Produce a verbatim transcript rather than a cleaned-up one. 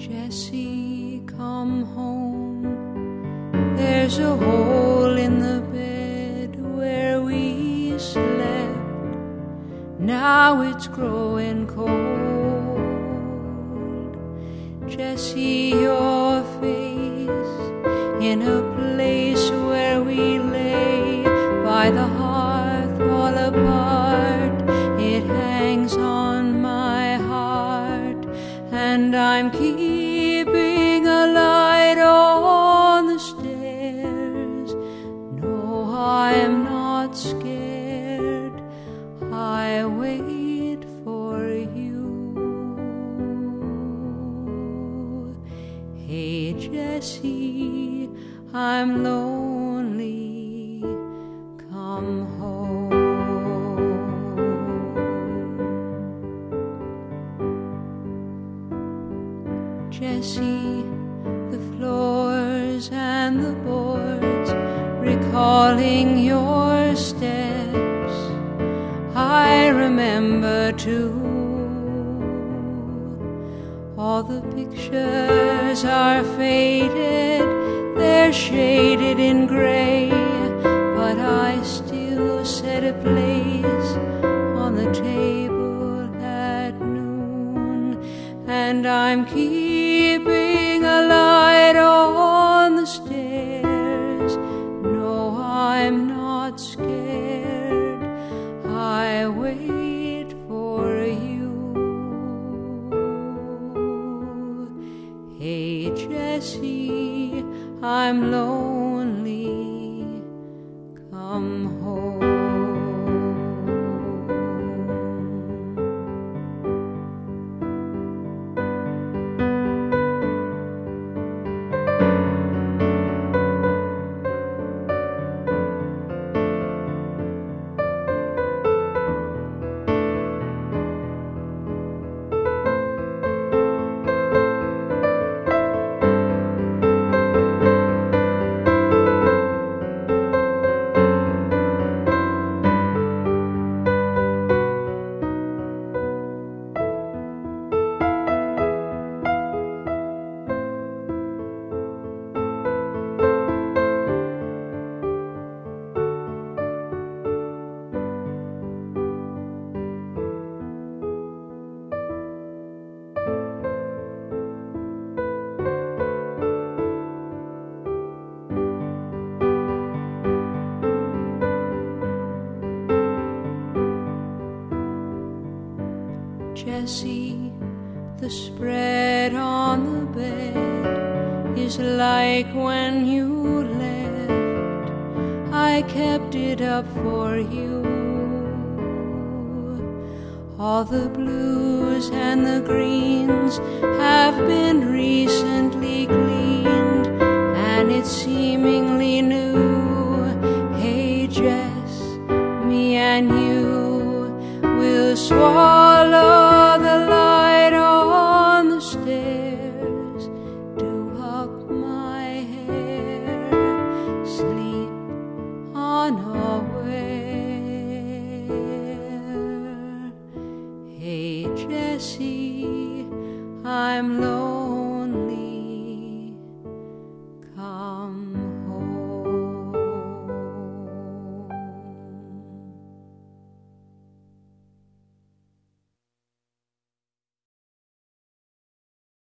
Jessie, come home. There's a hole in the bed where we slept. Now it's growing cold. Jessie, your face in a place where we lay by the hearth all apart. It hangs on my heart, and I'm keeping a light on the stairs. No, I'm not scared. I wait for you. Hey, Jessie, I'm lonely. Come home. Jessie, the floors and the boards, recalling your steps, I remember too. All the pictures are faded, they're shaded in gray, but I still set a place on the table at noon, and I'm keeping a light on the stairs. No, I'm not scared. I wait for you. Hey, Jessie, I'm lonely. Come home. Jessie, the spread on the bed is like when you left. I kept it up for you. All the blues and the greens have been recently cleaned, and it's seemingly new. Hey, Jess, me and you will swallow the light on the stairs, do up my hair, sleep unaware. Hey, Jessie, I'm lonely. Come